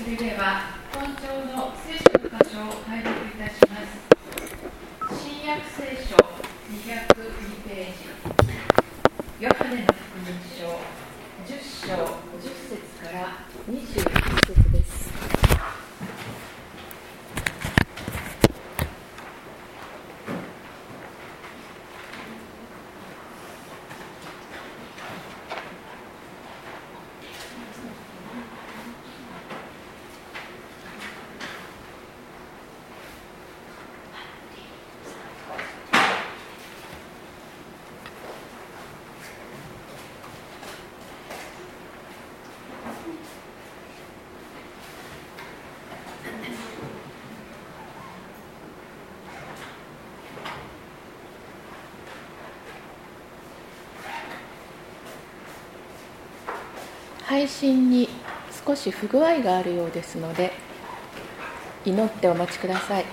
それでは本庁の聖書の箇所を拝読いたします。新約聖書202ページ、ヨハネの福音書10章10節から21節です。配信に少し不具合があるようですので、祈ってお待ちください。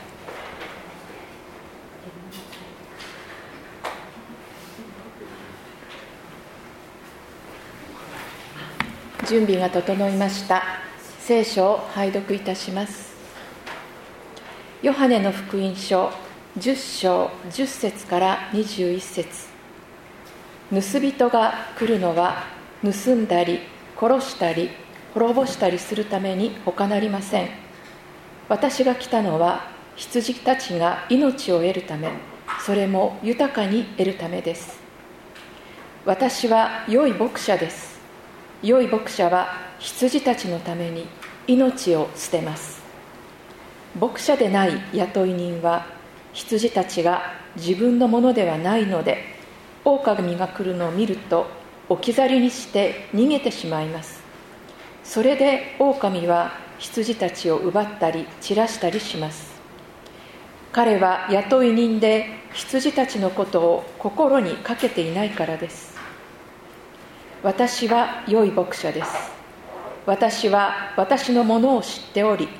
準備が整いました。聖書を拝読いたします。ヨハネの福音書10章10節から21節。盗人が来るのは盗んだり殺したり滅ぼしたりするために他なりません。私が来たのは羊たちが命を得るため、それも豊かに得るためです。私は良い牧者です。良い牧者は羊たちのために命を捨てます。牧者でない雇い人は羊たちが自分のものではないので、狼が来るのを見ると置き去りにして逃げてしまいます。それで狼は羊たちを奪ったり散らしたりします。彼は雇い人で羊たちのことを心にかけていないからです。私は良い牧者です。私は私のものを知っており、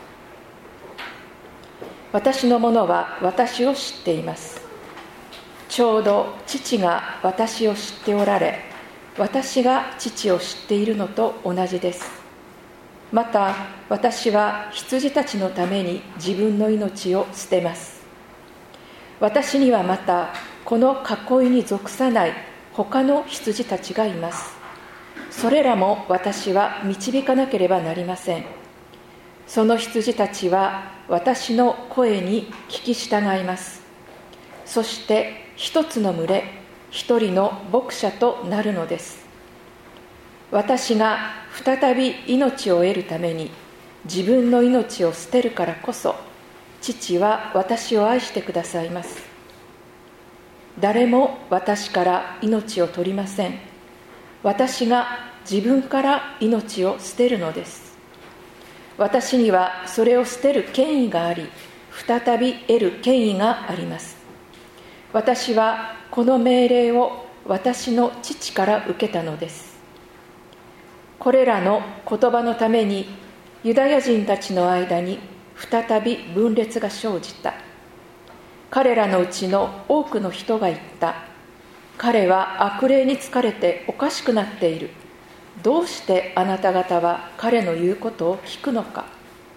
私のものは私を知っています。ちょうど父が私を知っておられ、私が父を知っているのと同じです。また私は羊たちのために自分の命を捨てます。私にはまたこの囲いに属さない他の羊たちがいます。それらも私は導かなければなりません。その羊たちは私の声に聞き従います。そして一つの群れ、一人の牧者となるのです。私が再び命を得るために自分の命を捨てるからこそ、父は私を愛してくださいます。誰も私から命を取りません。私が自分から命を捨てるのです。私にはそれを捨てる権威があり、再び得る権威があります。私はこの命令を私の父から受けたのです。これらの言葉のためにユダヤ人たちの間に再び分裂が生じた。彼らのうちの多くの人が言った。彼は悪霊に疲れておかしくなっている。どうしてあなた方は彼の言うことを聞くのか。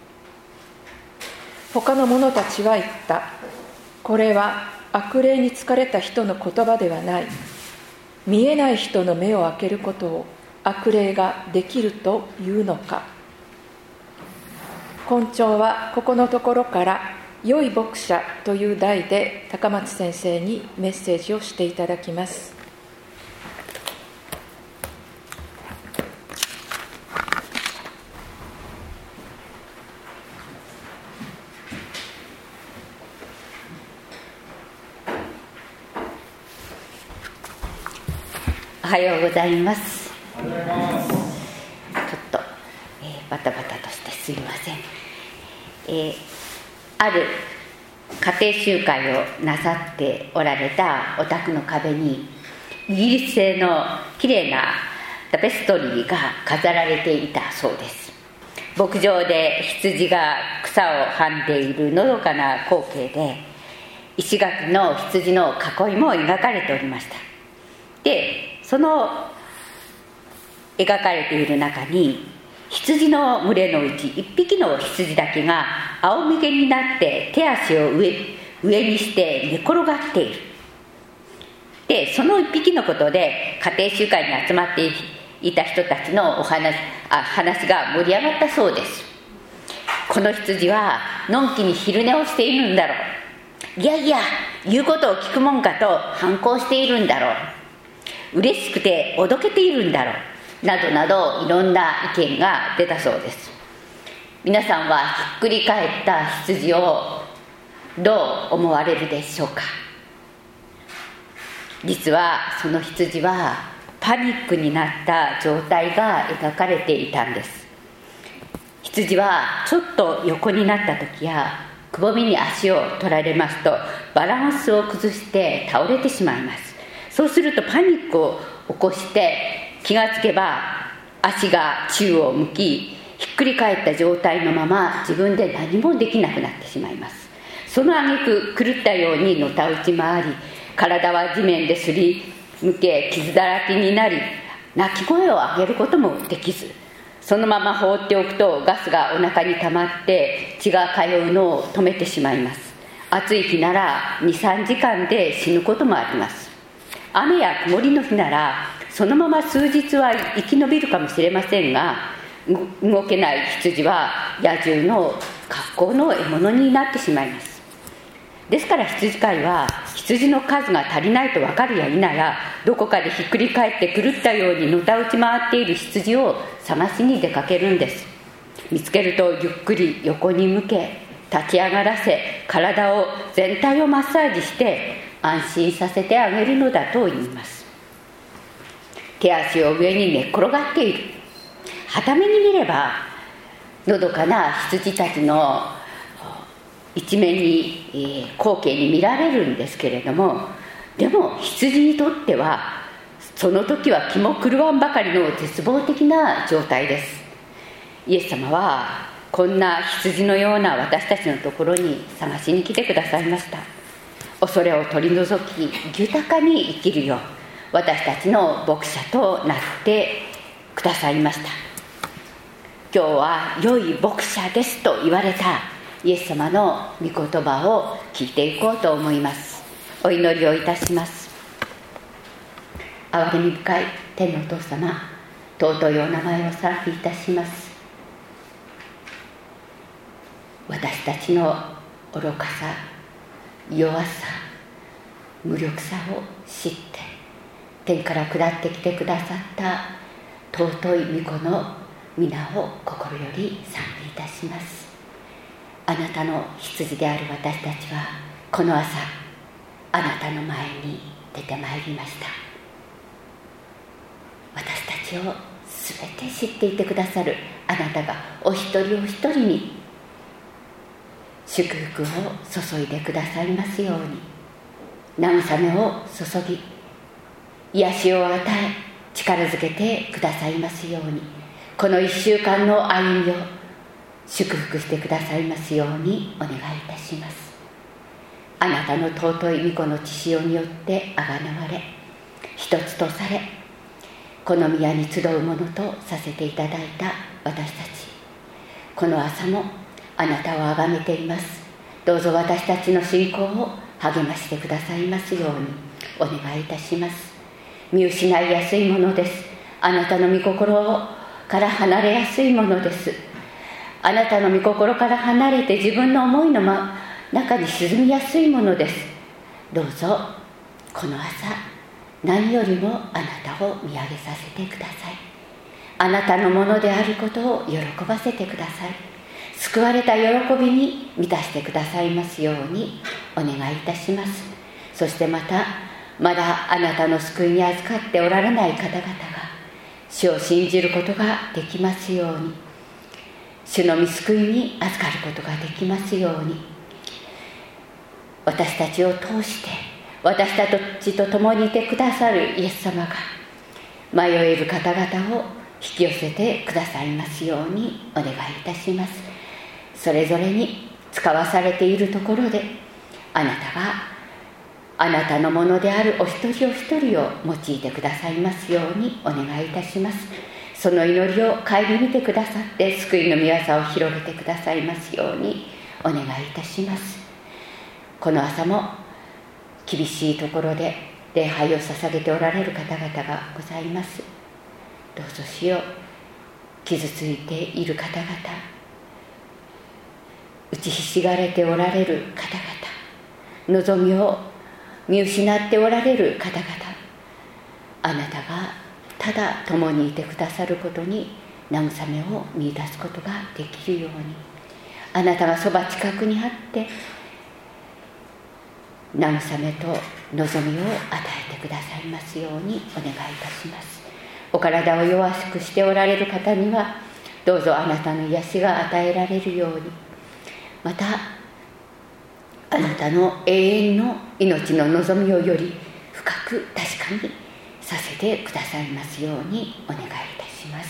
他の者たちは言った。これは悪霊に疲れた人の言葉ではない。見えない人の目を開けることを悪霊ができるというのか。今朝はここのところから良い牧者という題で高松先生にメッセージをしていただきます。 おはようございます。ちょっと、バタバタとしてすいません。ある家庭集会をなさっておられたお宅の壁にイギリス製のきれいなタペストリーが飾られていたそうです。牧場で羊が草をはんでいるのどかな光景で、石垣の羊の囲いも描かれておりました。でその描かれている中に羊の群れのうち1匹の羊だけが仰向けになって手足を上にして寝転がっている。でその1匹のことで家庭集会に集まっていた人たちの話が盛り上がったそうです。この羊はのんきに昼寝をしているんだろう、いやいや言うことを聞くもんかと反抗しているんだろう、嬉しくておどけているんだろう、などなどいろんな意見が出たそうです。皆さんはひっくり返った羊をどう思われるでしょうか。実はその羊はパニックになった状態が描かれていたんです。羊はちょっと横になった時やくぼみに足を取られますとバランスを崩して倒れてしまいます。そうするとパニックを起こして気がつけば足が宙を向き、ひっくり返った状態のまま自分で何もできなくなってしまいます。その挙句狂ったようにのたうち回り、体は地面ですりむけ傷だらけになり、泣き声を上げることもできず、そのまま放っておくとガスがお腹に溜まって血が通うのを止めてしまいます。暑い日なら 2,3 時間で死ぬこともあります。雨や曇りの日ならそのまま数日は生き延びるかもしれませんが、動けない羊は野獣の格好の獲物になってしまいます。ですから羊飼いは羊の数が足りないと分かるや否や、どこかでひっくり返って狂ったようにのたうち回っている羊を探しに出かけるんです。見つけるとゆっくり横に向け立ち上がらせ、体を全体をマッサージして安心させてあげるのだと言います。手足を上に寝っ転がっている。はために見ればのどかな羊たちの一面に、光景に見られるんですけれども、でも羊にとってはその時は気も狂わんばかりの絶望的な状態です。イエス様はこんな羊のような私たちのところに探しに来てくださいました。恐れを取り除き豊かに生きるよう私たちの牧者となってくださいました。今日は良い牧者ですと言われたイエス様の御言葉を聞いていこうと思います。お祈りをいたします。憐れみ深い天のお父様、尊いお名前を賛美いたします。私たちの愚かさ、弱さ、無力さを知って天から下ってきてくださった尊い御子の皆を心より賛美いたします。あなたの羊である私たちはこの朝あなたの前に出てまいりました。私たちをすべて知っていてくださるあなたがお一人お一人に祝福を注いでくださいますように、慰めを注ぎ癒しを与え力づけてくださいますように、この1週間の歩みを祝福してくださいますようにお願いいたします。あなたの尊い御子の血潮によってあがなわれ一つとされ、この宮に集うものとさせていただいた私たち、この朝もあなたをあがめています。どうぞ私たちの信仰を励ましてくださいますようにお願いいたします。見失いやすいものです。あなたの御心から離れやすいものです。あなたの御心から離れて自分の思いの中に沈みやすいものです。どうぞこの朝何よりもあなたを見上げさせてください。あなたのものであることを喜ばせてください。救われた喜びに満たしてくださいますようにお願いいたします。そしてまだあなたの救いに預かっておられない方々が主を信じることができますように、主の御救いに預かることができますように、私たちを通して私たちと共にいてくださるイエス様が迷える方々を引き寄せてくださいますようにお願いいたします。それぞれに使わされているところであなたがあなたのものであるお一人お一人を用いてくださいますようにお願いいたします。 その祈りを顧みてくださって救いの御業を広げてくださいますようにお願いいたします。この朝も厳しいところで礼拝を捧げておられる方々がございます。どうぞ主よ、傷ついている方々、打ちひしがれておられる方々、望みを見失っておられる方々、あなたがただ共にいてくださることに慰めを見出すことができるように、あなたがそば近くにあって慰めと望みを与えてくださいますようにお願いいたします。お体を弱くしておられる方にはどうぞあなたの癒しが与えられるように、またあなたの永遠の命の望みをより深く確かにさせてくださいますようにお願いいたします。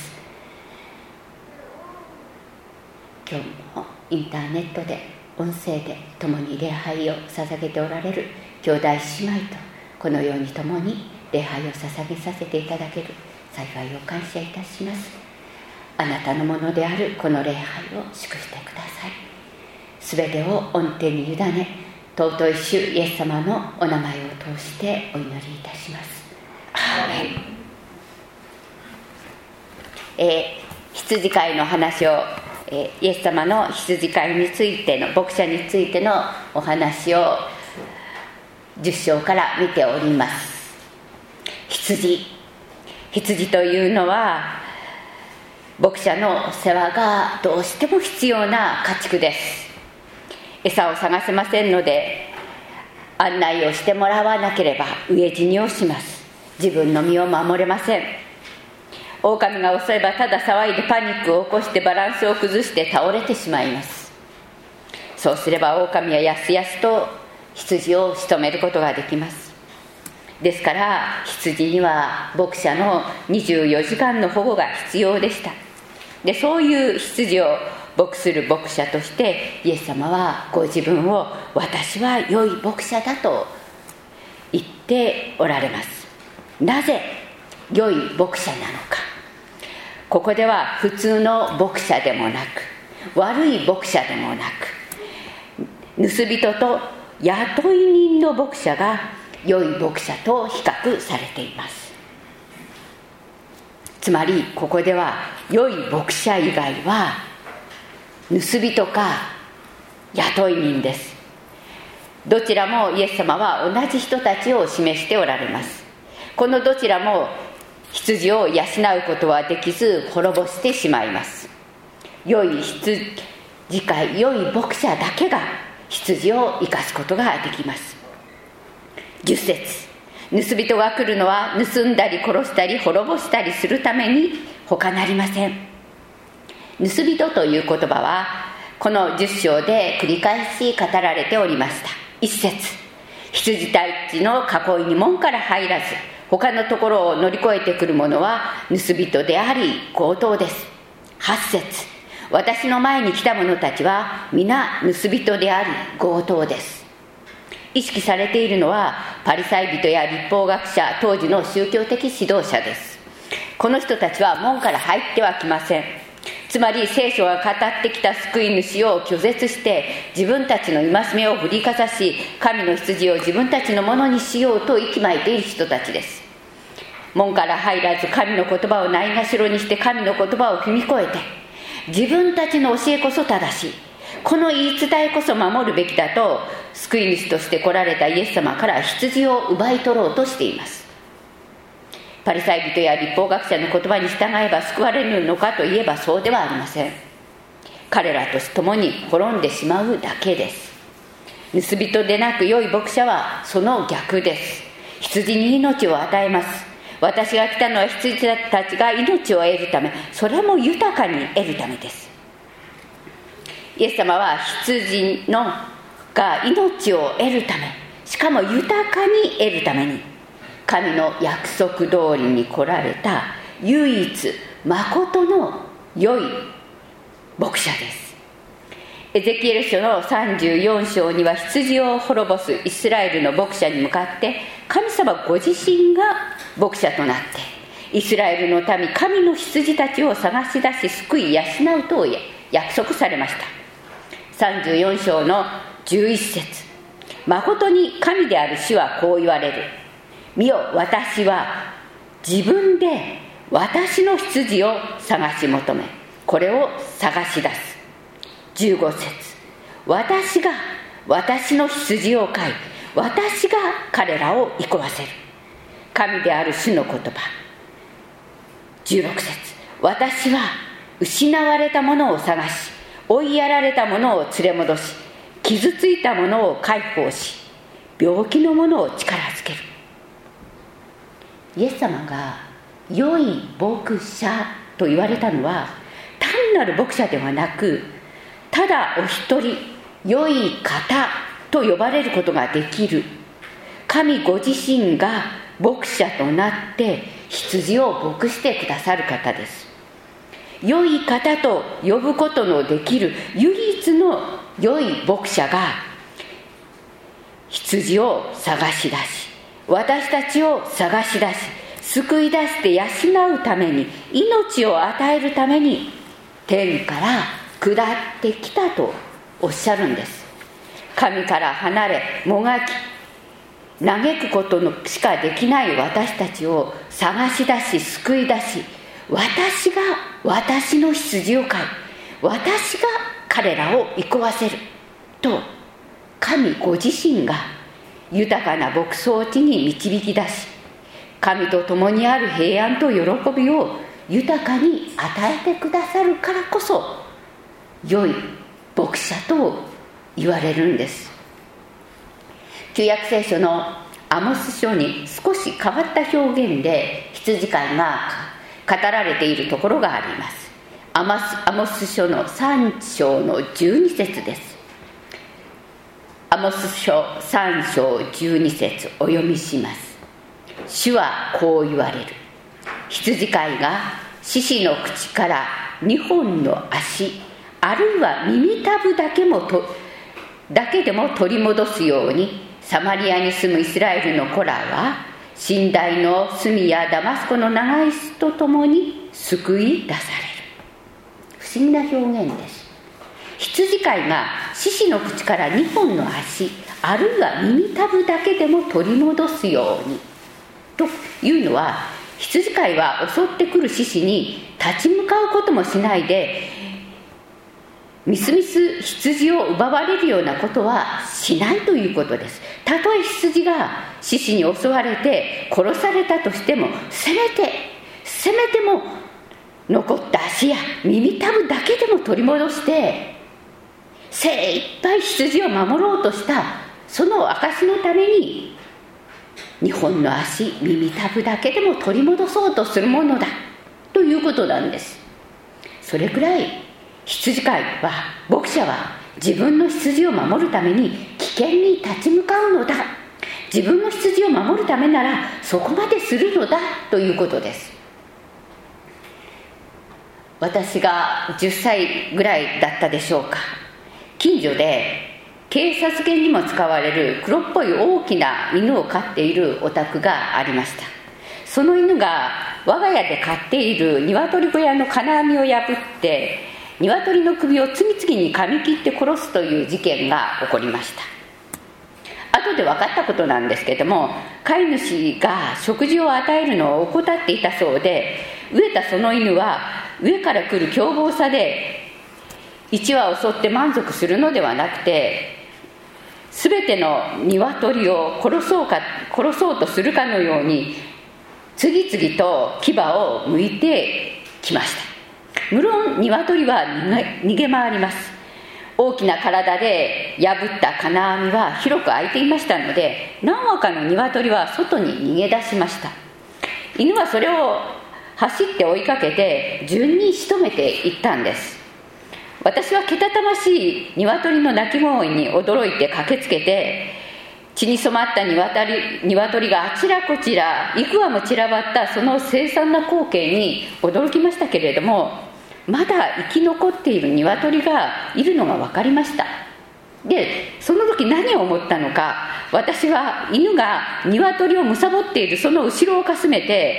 今日もインターネットで音声で共に礼拝を捧げておられる兄弟姉妹とこのように共に礼拝を捧げさせていただける幸いを感謝いたします。あなたのものであるこの礼拝を祝してください。すべてを御手に委ね、尊い主イエス様のお名前を通してお祈りいたします。アーメン。羊飼いの話を、イエス様の羊飼いについての牧者についてのお話を10章から見ております。羊というのは牧者の世話がどうしても必要な家畜です。餌を探せませんので案内をしてもらわなければ飢え死にをします。自分の身を守れません。狼が襲えばただ騒いでパニックを起こしてバランスを崩して倒れてしまいます。そうすれば狼はやすやすと羊を仕留めることができます。ですから羊には牧者の24時間の保護が必要でした。でそういう羊を牧する牧者としてイエス様はご自分を私は良い牧者だと言っておられます。なぜ良い牧者なのか。ここでは普通の牧者でもなく悪い牧者でもなく盗人と雇い人の牧者が良い牧者と比較されています。つまりここでは良い牧者以外は盗人か雇い人です。どちらもイエス様は同じ人たちを示しておられます。このどちらも羊を養うことはできず滅ぼしてしまいます。良い羊飼い、良い牧者だけが羊を生かすことができます。10節、盗人が来るのは盗んだり殺したり滅ぼしたりするために他なりません。盗人という言葉はこの10章で繰り返し語られておりました。1節、羊たちの囲いに門から入らず他のところを乗り越えてくる者は盗人であり強盗です。8節、私の前に来た者たちは皆盗人であり強盗です。意識されているのはパリサイ人や律法学者、当時の宗教的指導者です。この人たちは門から入ってはきません。つまり聖書が語ってきた救い主を拒絶して自分たちの戒めを振りかざし、神の羊を自分たちのものにしようと息巻いている人たちです。門から入らず神の言葉をないがしろにして神の言葉を踏み越えて自分たちの教えこそ正しい、この言い伝えこそ守るべきだと救い主として来られたイエス様から羊を奪い取ろうとしています。パリサイ人や律法学者の言葉に従えば救われるのかといえばそうではありません。彼らと共に滅んでしまうだけです。盗人でなく良い牧者はその逆です。羊に命を与えます。私が来たのは羊たちが命を得るため、それも豊かに得るためです。イエス様は羊が命を得るため、しかも豊かに得るために神の約束通りに来られた唯一誠の良い牧者です。エゼキエル書の34章には羊を滅ぼすイスラエルの牧者に向かって神様ご自身が牧者となってイスラエルの民、神の羊たちを探し出し救い養うと約束されました。34章の11節、誠に神である主はこう言われる。見よ、私は自分で私の羊を探し求め、これを探し出す。15節、私が私の羊を飼い、私が彼らを憩わせる。神である主の言葉。16節、私は失われたものを探し、追いやられたものを連れ戻し、傷ついたものを解放し、病気のものを力づける。イエス様が良い牧者と言われたのは、単なる牧者ではなく、ただお一人良い方と呼ばれることができる神ご自身が牧者となって羊を牧してくださる方です。良い方と呼ぶことのできる唯一の良い牧者が羊を探し出し、私たちを探し出し、救い出して養うために、命を与えるために天から下ってきたとおっしゃるんです。神から離れもがき嘆くことのしかできない私たちを探し出し救い出し、私が私の羊を飼い、私が彼らを憩わせると、神ご自身が豊かな牧草地に導き出し、神と共にある平安と喜びを豊かに与えてくださるからこそ良い牧者と言われるんです。旧約聖書のアモス書に少し変わった表現で羊飼いが語られているところがあります。アモス書の3章の12節です。アモス書3章12節お読みします。主はこう言われる。羊飼いが獅子の口から2本の足、あるいは耳たぶだけでも取り戻すように、サマリアに住むイスラエルの子らは寝台の隅やダマスコの長椅子とともに救い出される。不思議な表現です。羊飼いが獅子の口から2本の足、あるいは耳たぶだけでも取り戻すようにというのは、羊飼いは襲ってくる獅子に立ち向かうこともしないで、みすみす羊を奪われるようなことはしないということです。たとえ羊が獅子に襲われて殺されたとしても、せめても残った足や耳たぶだけでも取り戻して精一杯羊を守ろうとした、その証のために2本の足、耳たぶだけでも取り戻そうとするものだということなんです。それくらい羊飼いは、牧者は自分の羊を守るために危険に立ち向かうのだ、自分の羊を守るためならそこまでするのだということです。私が10歳ぐらいだったでしょうか、近所で警察犬にも使われる黒っぽい大きな犬を飼っているお宅がありました。その犬が我が家で飼っている鶏小屋の金網を破って鶏の首を次々に噛み切って殺すという事件が起こりました。後で分かったことなんですけども、飼い主が食事を与えるのを怠っていたそうで、飢えたその犬は上から来る凶暴さで1羽を襲って満足するのではなくて、全ての鶏を殺そうとするかのように次々と牙を剥いてきました。無論鶏は逃げ回ります。大きな体で破った金網は広く開いていましたので、何羽かの鶏は外に逃げ出しました。犬はそれを走って追いかけて順に仕留めていったんです。私はけたたましい鶏の鳴き声に驚いて駆けつけて、血に染まった鶏があちらこちら幾羽も散らばったその凄惨な光景に驚きましたけれども、まだ生き残っている鶏がいるのが分かりました。で、その時何を思ったのか、私は犬が鶏を貪っているその後ろをかすめて、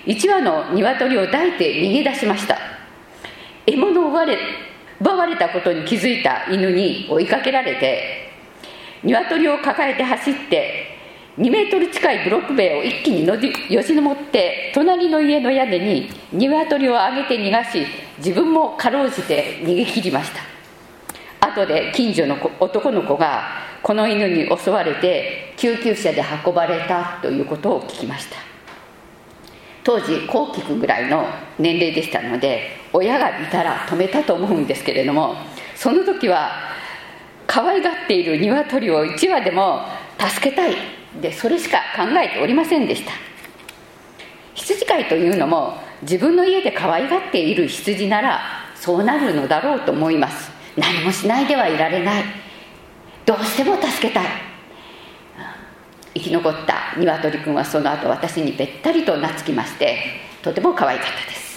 1羽の鶏を抱いて逃げ出しました。獲物を奪われたことに気づいた犬に追いかけられて、鶏を抱えて走って2メートル近いブロック塀を一気によじ登って隣の家の屋根に鶏を上げて逃がし、自分もかろうじて逃げ切りました。後で近所の男の子がこの犬に襲われて救急車で運ばれたということを聞きました。当時こう聞くぐらいの年齢でしたので、親がいたら止めたと思うんですけれども、その時は可愛がっている鶏を1羽でも助けたいで、それしか考えておりませんでした。羊飼いというのも自分の家で可愛がっている羊ならそうなるのだろうと思います。何もしないではいられない、どうしても助けたい。生き残った鶏くんはその後私にべったりと懐きまして、とても可愛かったです。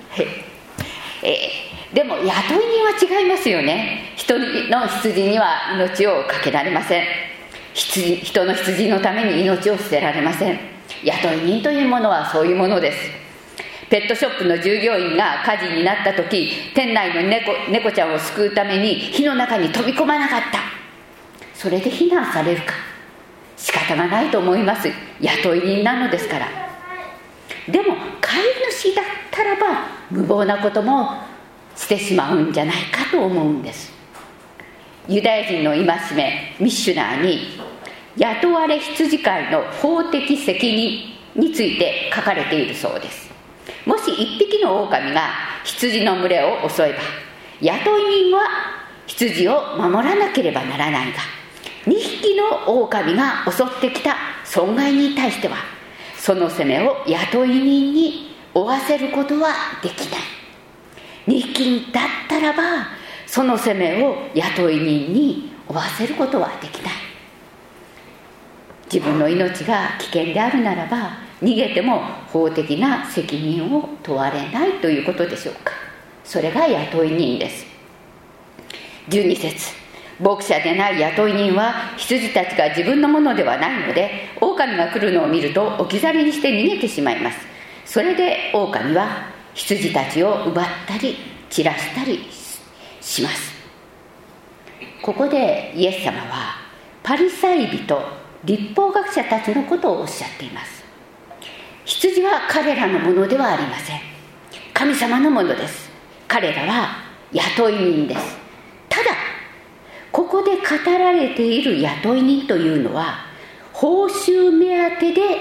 でも雇い人は違いますよね。一人の羊には命をかけられません。人の羊のために命を捨てられません。雇い人というものはそういうものです。ペットショップの従業員が火事になった時、店内の猫ちゃんを救うために火の中に飛び込まなかった。それで非難されるか、仕方がないと思います。雇い人なのですから。でも飼い主だったらば無謀なこともしてしまうんじゃないかと思うんです。ユダヤ人の戒めミッシュナーに雇われ羊飼いの法的責任について書かれているそうです。もし一匹の狼が羊の群れを襲えば、雇い人は羊を守らなければならないが、2匹の狼が襲ってきた損害に対してはその責めを雇い人に負わせることはできない。2匹だったらばその責めを雇い人に負わせることはできない。自分の命が危険であるならば逃げても法的な責任を問われないということでしょうか。それが雇い人です。12節、牧者でない雇い人は羊たちが自分のものではないので、狼が来るのを見ると置き去りにして逃げてしまいます。それで狼は羊たちを奪ったり散らしたりします。ここでイエス様はパリサイ人、律法学者たちのことをおっしゃっています。羊は彼らのものではありません。神様のものです。彼らは雇い人です。ただここで語られている雇い人というのは報酬目当てで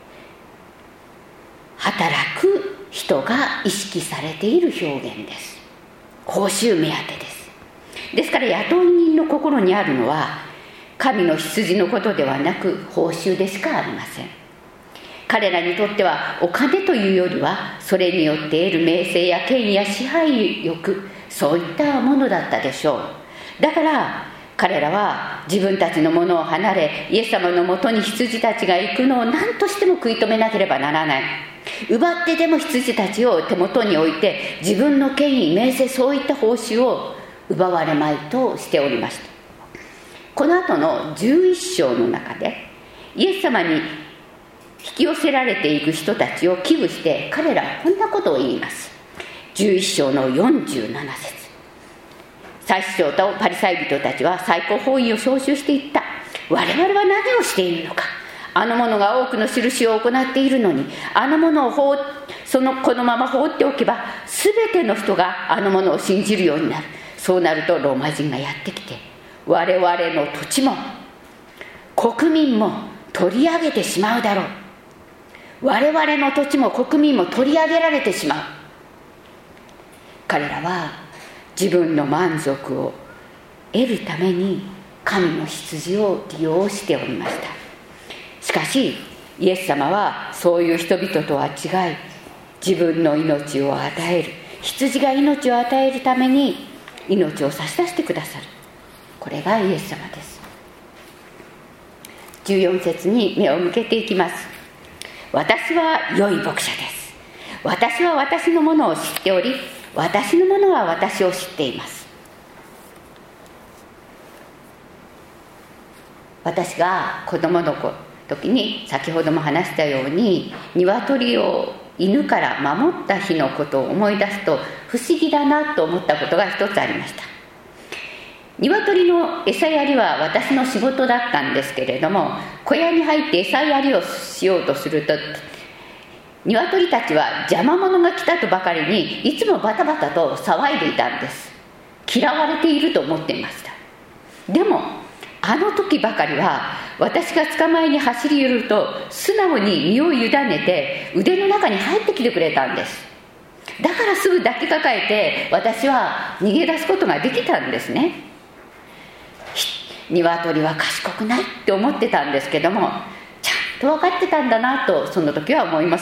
働く人が意識されている表現です。報酬目当てです。ですから雇い人の心にあるのは神の羊のことではなく報酬でしかありません。彼らにとってはお金というよりはそれによって得る名声や権威や支配欲、そういったものだったでしょう。だから彼らは自分たちのものを離れ、イエス様のもとに羊たちが行くのを何としても食い止めなければならない。奪ってでも羊たちを手元に置いて自分の権威、名声、そういった報酬を奪われまいとしておりました。この後の11章の中でイエス様に引き寄せられていく人たちを危惧して彼らはこんなことを言います。11章の47節、祭司長とパリサイ人たちは最高法院を招集していった。我々は何をしているのか。あの者が多くの印を行っているのに、あの者をこのまま放っておけば全ての人があの者を信じるようになる。そうなるとローマ人がやってきて我々の土地も国民も取り上げてしまうだろう。我々の土地も国民も取り上げられてしまう。彼らは自分の満足を得るために神の羊を利用しておりました。しかしイエス様はそういう人々とは違い、自分の命を与える、羊が命を与えるために命を差し出してくださる。これがイエス様です。14節に目を向けていきます。私は良い牧者です。私は私のものを知っており、私のものは私を知っています。私が子供の時に先ほども話したように鶏を犬から守った日のことを思い出すと不思議だなと思ったことが一つありました。鶏の餌やりは私の仕事だったんですけれども、小屋に入って餌やりをしようとすると、鶏たちは邪魔者が来たとばかりにいつもバタバタと騒いでいたんです。嫌われていると思っていました。でもあの時ばかりは私が捕まえに走り寄ると素直に身を委ねて腕の中に入ってきてくれたんです。だからすぐ抱きかかえて私は逃げ出すことができたんですね。鶏は賢くないって思ってたんですけども、ちゃんと分かってたんだなとその時は思います。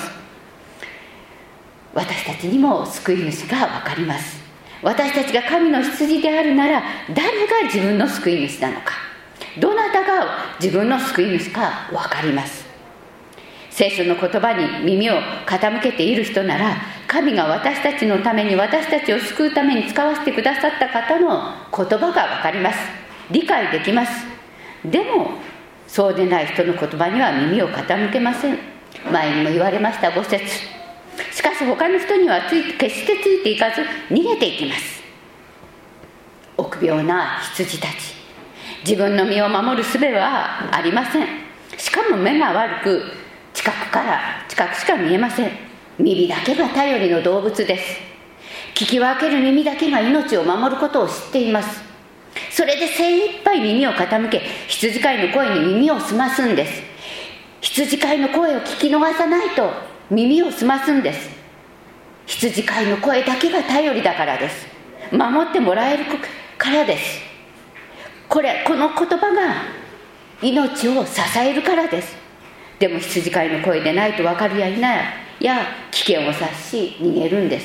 私たちにも救い主が分かります。私たちが神の羊であるなら誰が自分の救い主なのか、どなたが自分の救い主か分かります。聖書の言葉に耳を傾けている人なら、神が私たちのために、私たちを救うために使わせてくださった方の言葉が分かります。理解できます。でもそうでない人の言葉には耳を傾けません。前にも言われました5節。しかし他の人には決してついていかず逃げていきます。臆病な羊たち、自分の身を守る術はありません。しかも目が悪く近くしか見えません。耳だけが頼りの動物です。聞き分ける耳だけが命を守ることを知っています。それで精一杯耳を傾け、羊飼いの声に耳を澄ますんです。羊飼いの声を聞き逃さないと耳を澄ますんです。羊飼いの声だけが頼りだからです。守ってもらえるからです。この言葉が命を支えるからです。でも羊飼いの声でないと分かるや否や危険を察し逃げるんです。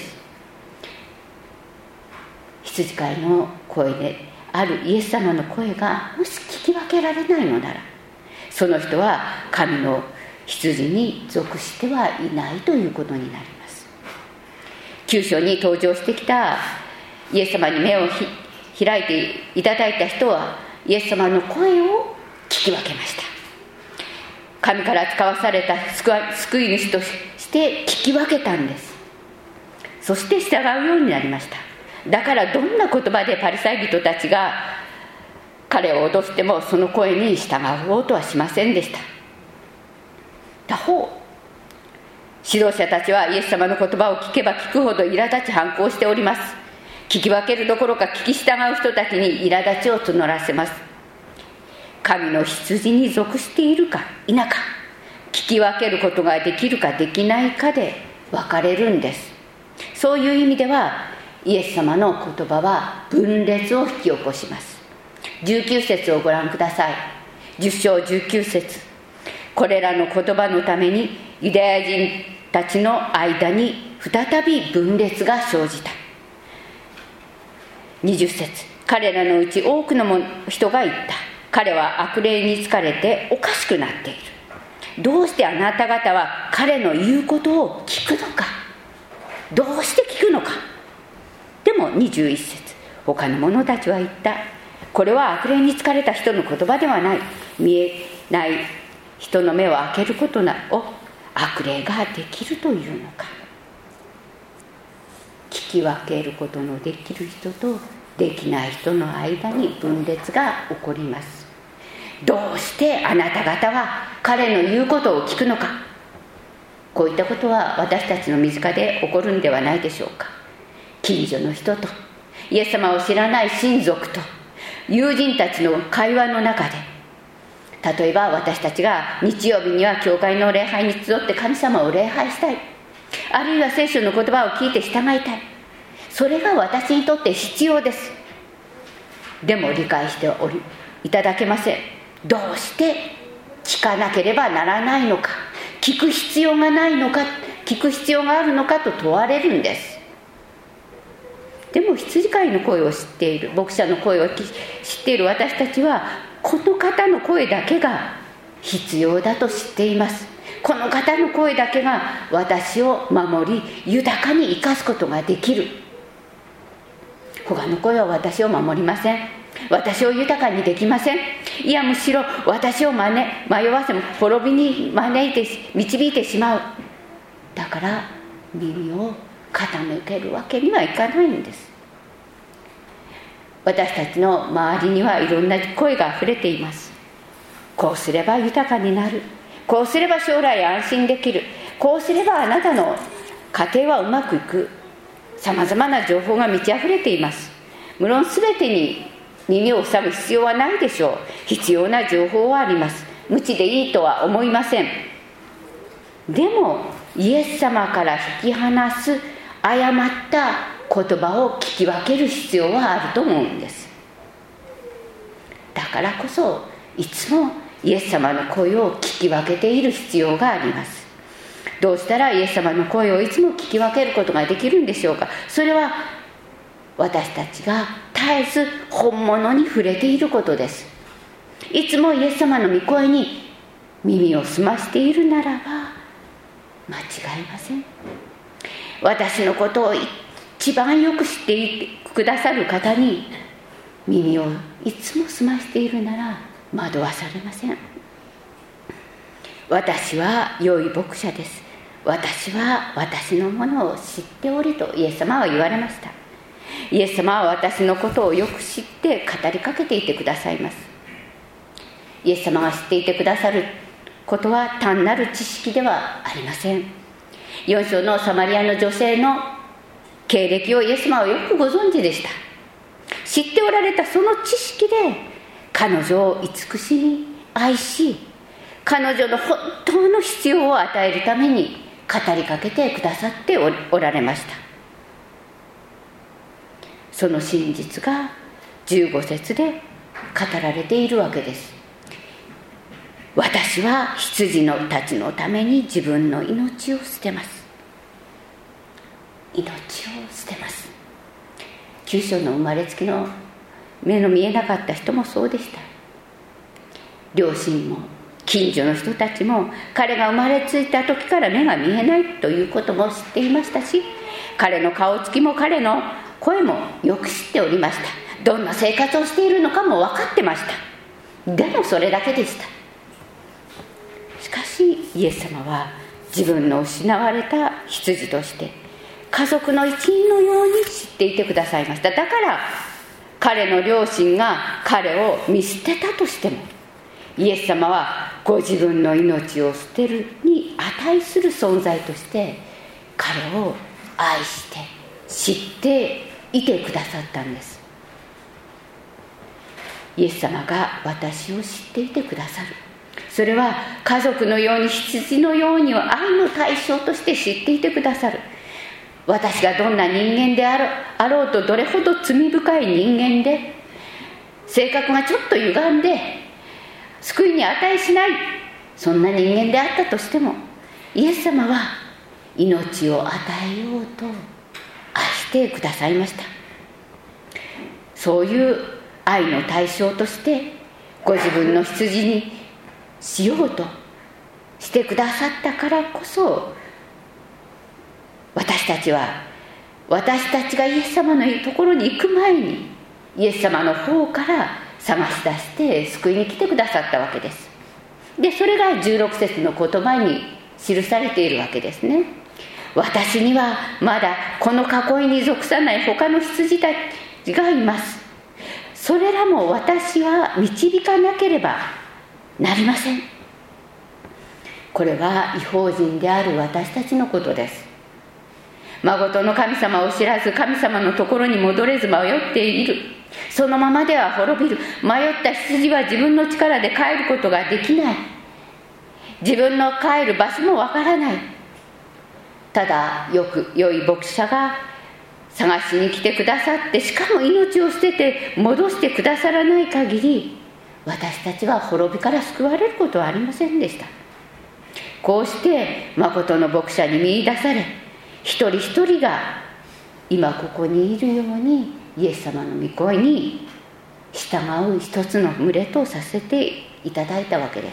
羊飼いの声であるイエス様の声がもし聞き分けられないのなら、その人は神の羊に属してはいないということになります。9章に登場してきたイエス様に目を開いていただいた人はイエス様の声を聞き分けました。神から使わされた救い主として聞き分けたんです。そして従うようになりました。だからどんな言葉でパリサイ人たちが彼を脅してもその声に従おうとはしませんでした。他方、指導者たちはイエス様の言葉を聞けば聞くほど苛立ち反抗しております。聞き分けるどころか聞き従う人たちに苛立ちを募らせます。神の羊に属しているか否か、聞き分けることができるかできないかで分かれるんです。そういう意味ではイエス様の言葉は分裂を引き起こします。19節をご覧ください。10章19節。これらの言葉のためにユダヤ人たちの間に再び分裂が生じた。20節。彼らのうち多くの人が言った。彼は悪霊に疲れておかしくなっている。どうしてあなた方は彼の言うことを聞くのか。どうして聞くのか。でも21節。他の者たちは言った。これは悪霊に疲れた人の言葉ではない。見えない人の目を開けることを悪霊ができるというのか。聞き分けることのできる人とできない人の間に分裂が起こります。どうしてあなた方は彼の言うことを聞くのか。こういったことは私たちの身近で起こるんではないでしょうか。近所の人とイエス様を知らない親族と友人たちの会話の中で、例えば私たちが日曜日には教会の礼拝に集って神様を礼拝したい、あるいは聖書の言葉を聞いて従いたい、それが私にとって必要です。でも理解していただけません。どうして聞かなければならないのか、聞く必要がないのか、聞く必要があるのかと問われるんです。でも羊飼いの声を知っている、牧者の声を知っている私たちはこの方の声だけが必要だと知っています。この方の声だけが私を守り豊かに生かすことができる。他の声は私を守りません。私を豊かにできません。いや、むしろ私を迷わせ滅びに導いてしまう。だから耳を傾けるわけにはいかないんです。私たちの周りにはいろんな声があふれています。こうすれば豊かになる、こうすれば将来安心できる、こうすればあなたの家庭はうまくいく、さまざまな情報が満ち溢れています。無論全てに耳を塞ぐ必要はないでしょう。必要な情報はあります。無知でいいとは思いません。でもイエス様から引き離す誤った言葉を聞き分ける必要はあると思うんです。だからこそいつもイエス様の声を聞き分けている必要があります。どうしたらイエス様の声をいつも聞き分けることができるんでしょうか。それは私たちが絶えず本物に触れていることです。いつもイエス様の御声に耳を澄ましているならば間違いません。私のことを一番よく知ってくださる方に耳をいつも澄ましているなら惑わされません。私は良い牧者です。私は私のものを知っておりとイエス様は言われました。イエス様は私のことをよく知って語りかけていてくださいます。イエス様が知っていてくださることは単なる知識ではありません。4章のサマリアの女性の経歴をイエス様はよくご存知でした。知っておられたその知識で彼女を慈しみ愛し、彼女の本当の必要を与えるために語りかけてくださっておられました。その真実が15節で語られているわけです。私は羊たちのために自分の命を捨てます。命を捨てます。9章の生まれつきの目の見えなかった人もそうでした。両親も近所の人たちも彼が生まれついた時から目が見えないということも知っていましたし、彼の顔つきも彼の声もよく知っておりました。どんな生活をしているのかも分かってました。でもそれだけでした。しかしイエス様は自分の失われた羊として家族の一員のように知っていてくださいました。だから彼の両親が彼を見捨てたとしても、イエス様はご自分の命を捨てるに値する存在として彼を愛して知っていてくださったんです。イエス様が私を知っていてくださる、それは家族のように羊のようには愛の対象として知っていてくださる。私がどんな人間であろうと、どれほど罪深い人間で性格がちょっと歪んで救いに値しない、そんな人間であったとしても、イエス様は命を与えようと愛してくださいました。そういう愛の対象としてご自分の羊にしようとしてくださったからこそ、私たちがイエス様のところに行く前にイエス様の方から探し出して救いに来てくださったわけです。でそれが16節の言葉に記されているわけですね。私にはまだこの囲いに属さない他の羊たちがいます。それらも私は導かなければなりません。これは異邦人である私たちのことです。真の神様を知らず神様のところに戻れず迷っている、そのままでは滅びる。迷った羊は自分の力で帰ることができない。自分の帰る場所もわからない。ただ良い牧者が探しに来てくださって、しかも命を捨てて戻してくださらない限り、私たちは滅びから救われることはありませんでした。こうして真の牧者に見出され、一人一人が今ここにいるようにイエス様の御声に従う一つの群れとさせていただいたわけです。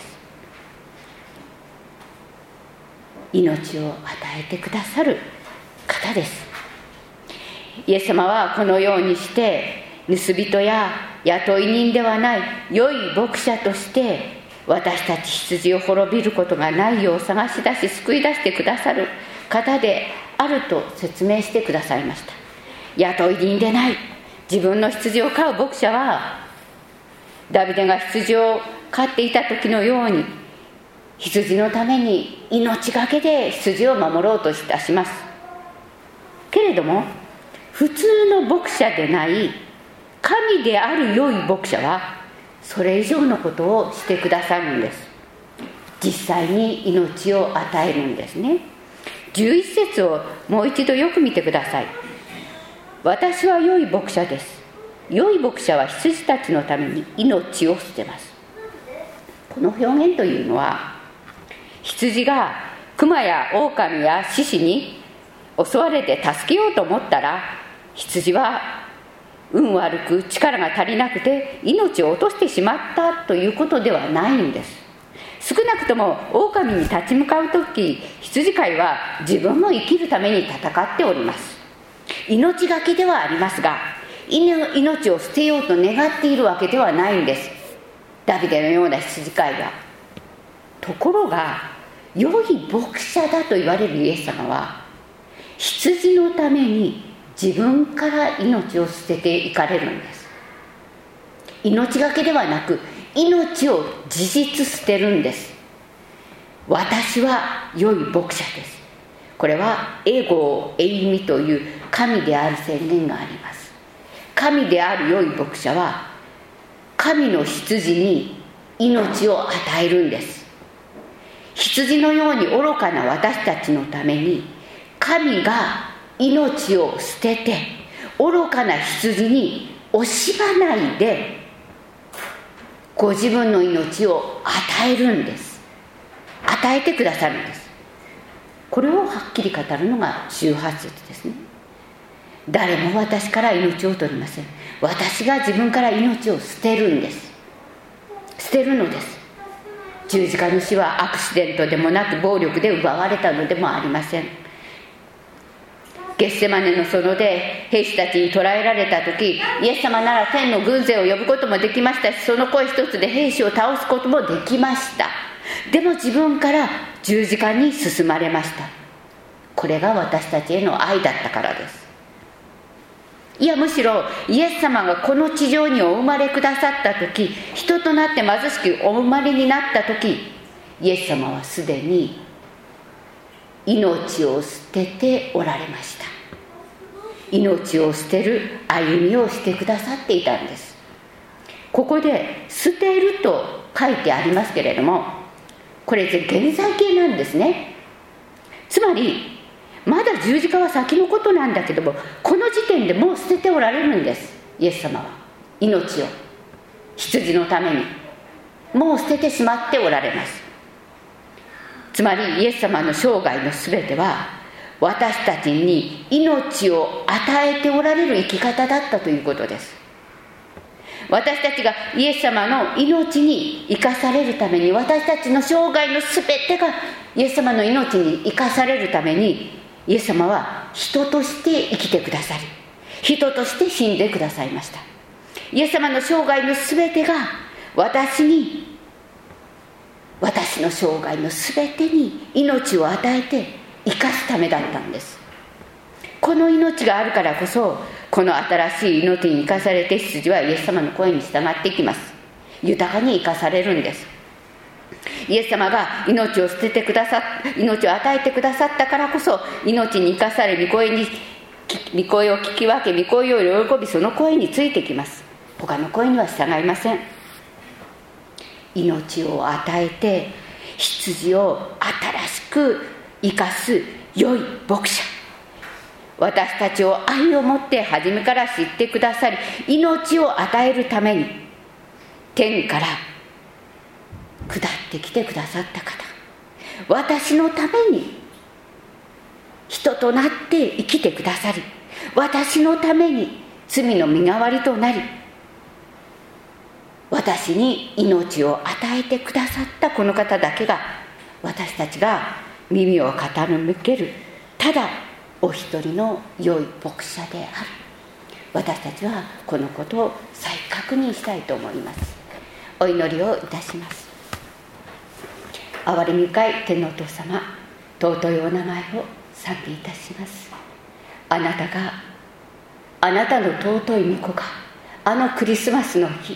命を与えてくださる方です。イエス様はこのようにして盗人や雇い人ではない良い牧者として私たち羊を滅びることがないよう探し出し救い出してくださる方であると説明してくださいました。雇い人でない自分の羊を飼う牧者は、ダビデが羊を飼っていた時のように羊のために命がけで羊を守ろうといたします。けれども普通の牧者でない神である良い牧者はそれ以上のことをしてくださるんです。実際に命を与えるんですね。11節をもう一度よく見てください。私は良い牧者です。良い牧者は羊たちのために命を捨てます。この表現というのは、羊が熊や狼や獅子に襲われて助けようと思ったら、羊は運悪く力が足りなくて命を落としてしまったということではないんです。少なくとも狼に立ち向かうとき、羊飼いは自分の生きるために戦っております。命がけではありますが、命を捨てようと願っているわけではないんです、ダビデのような羊飼いは。ところが良い牧者だと言われるイエス様は、羊のために自分から命を捨てていかれるんです。命がけではなく命を事実捨てるんです。私は良い牧者です。これはエゴエイミという神である宣言があります。神である良い牧者は神の羊に命を与えるんです。羊のように愚かな私たちのために神が命を捨てて、愚かな羊に惜しまないでご自分の命を与えるんです。与えてくださるんです。これをはっきり語るのが18節ですね。誰も私から命を取りません。私が自分から命を捨てるんです。捨てるのです。十字架の死はアクシデントでもなく暴力で奪われたのでもありません。ゲッセマネの園で兵士たちに捕らえられた時、イエス様なら天の軍勢を呼ぶこともできましたし、その声一つで兵士を倒すこともできました。でも自分から十字架に進まれました。これが私たちへの愛だったからです。いや、むしろイエス様がこの地上にお生まれくださった時、人となって貧しくお生まれになった時、イエス様はすでに命を捨てておられました。命を捨てる歩みをしてくださっていたんです。ここで捨てると書いてありますけれども、これ現在形なんですね。つまりまだ十字架は先のことなんだけども、この時点でもう捨てておられるんです。イエス様は命を羊のためにもう捨ててしまっておられます。つまりイエス様の生涯のすべては私たちに命を与えておられる生き方だったということです。私たちがイエス様の命に生かされるために、私たちの生涯のすべてがイエス様の命に生かされるために、イエス様は人として生きてくださり、人として死んでくださいました。イエス様の生涯のすべてが私の生涯のすべてに命を与えて生かすためだったんです。この命があるからこそ、この新しい命に生かされて羊はイエス様の声に従っていきます。豊かに生かされるんです。イエス様が命を捨ててくださっ、命を与えてくださったからこそ、命に生かされ、御声を聞き分け、御声を喜び、その声についてきます。他の声には従いません。命を与えて羊を新しく生かす良い牧者、私たちを愛を持って初めから知ってくださり、命を与えるために天から下ってきてくださった方、私のために人となって生きてくださり、私のために罪の身代わりとなり、私に命を与えてくださったこの方だけが、私たちが耳を傾けるただお一人の良い牧者である。私たちはこのことを再確認したいと思います。お祈りをいたします。憐れみ深い天のお父様、尊いお名前を賛美いたします。あなたが、あなたの尊い御子があのクリスマスの日、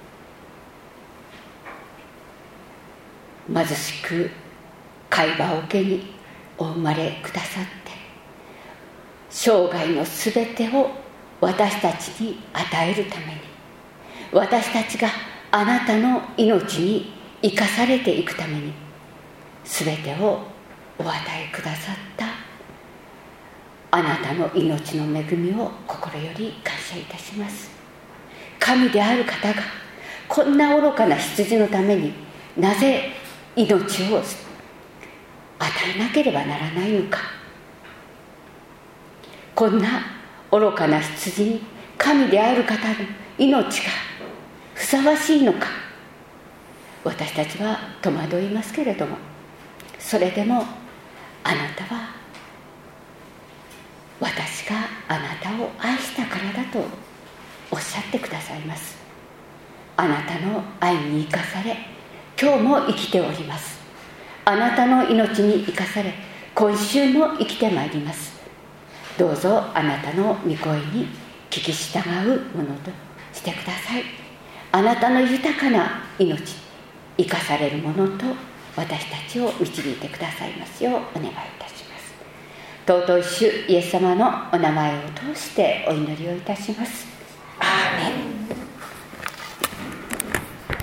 貧しく貝羽桶にお生まれくださって、生涯のすべてを私たちに与えるために、私たちがあなたの命に生かされていくために、すべてをお与えくださったあなたの命の恵みを心より感謝いたします。神である方がこんな愚かな羊のためになぜ命を与えなければならないのか。こんな愚かな羊に神である方の命がふさわしいのか、私たちは戸惑いますけれども、それでもあなたは私があなたを愛したからだとおっしゃってくださいます。あなたの愛に生かされ今日も生きております。あなたの命に生かされ今週も生きてまいります。どうぞあなたの御声に聞き従うものとしてください。あなたの豊かな命、生かされるものと私たちを導いてくださいますようお願いいたします。尊い主イエス様のお名前を通してお祈りをいたします。